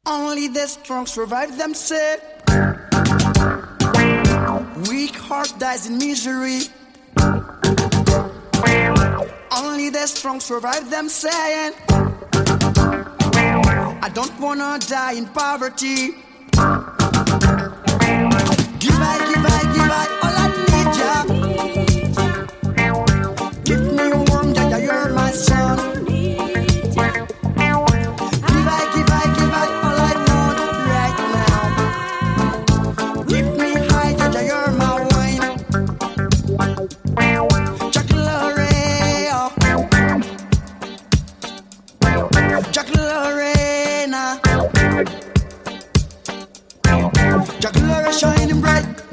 Only the strong survive them, say. Weak heart dies in misery. Only the strong survive them, saying, I don't wanna die in poverty. Give I, all I need ya. Keep me warm, Jaja, you're my son. Give I, all I want right now. Keep me high, Jaja, you're my wine. Chocolate, chocolate, shining bright.